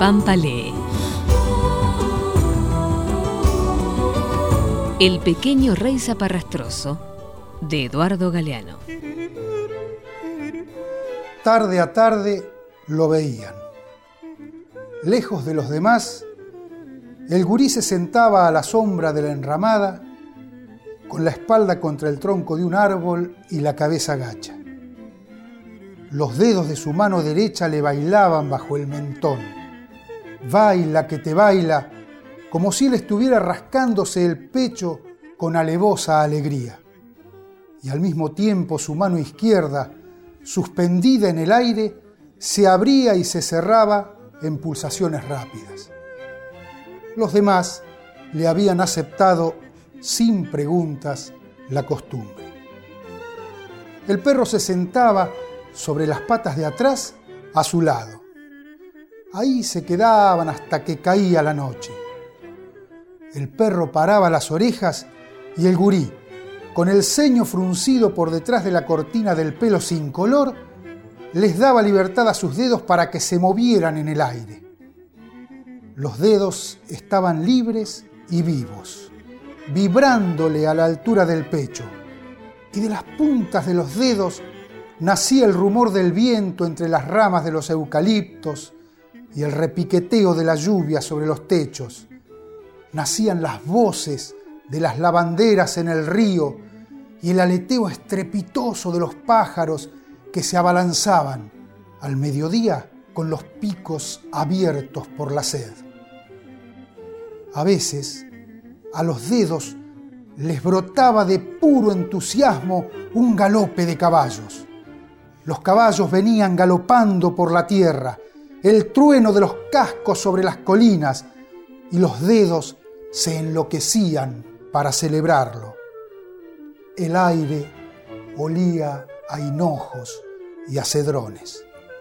Pampa lee. El pequeño rey zaparrastroso, de Eduardo Galeano. Tarde a tarde lo veían. Lejos de los demás, el gurí se sentaba a la sombra de la enramada, con la espalda contra el tronco de un árbol y la cabeza gacha. Los dedos de su mano derecha le bailaban bajo el mentón. Baila que te baila, como si él estuviera rascándose el pecho con alevosa alegría. Y al mismo tiempo su mano izquierda, suspendida en el aire, se abría y se cerraba en pulsaciones rápidas. Los demás le habían aceptado sin preguntas la costumbre. El perro se sentaba sobre las patas de atrás a su lado. Ahí se quedaban hasta que caía la noche. El perro paraba las orejas y el gurí, con el ceño fruncido por detrás de la cortina del pelo sin color, les daba libertad a sus dedos para que se movieran en el aire. Los dedos estaban libres y vivos, vibrándole a la altura del pecho, y de las puntas de los dedos nacía el rumor del viento entre las ramas de los eucaliptos y el repiqueteo de la lluvia sobre los techos. Nacían las voces de las lavanderas en el río y el aleteo estrepitoso de los pájaros que se abalanzaban al mediodía con los picos abiertos por la sed. A veces, a los dedos les brotaba de puro entusiasmo un galope de caballos. Los caballos venían galopando por la tierra, el trueno de los cascos sobre las colinas, y los dedos se enloquecían para celebrarlo. El aire olía a hinojos y a cedrones.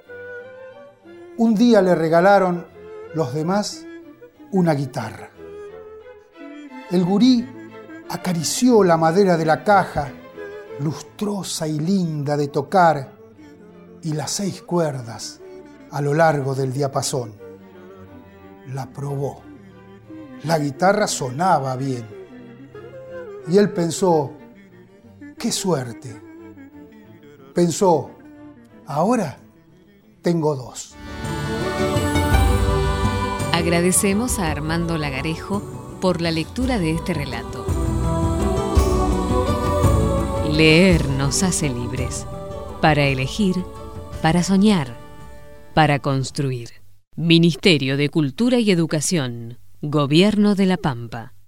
Un día le regalaron los demás una guitarra. El gurí acarició la madera de la caja, lustrosa y linda de tocar, y las 6 cuerdas a lo largo del diapasón. La probó. La guitarra sonaba bien. Y él pensó, ¡qué suerte! Pensó, ahora tengo 2. Agradecemos a Armando Lagarejo por la lectura de este relato. Leer nos hace libres, para elegir, para soñar, para construir. Ministerio de Cultura y Educación, Gobierno de La Pampa.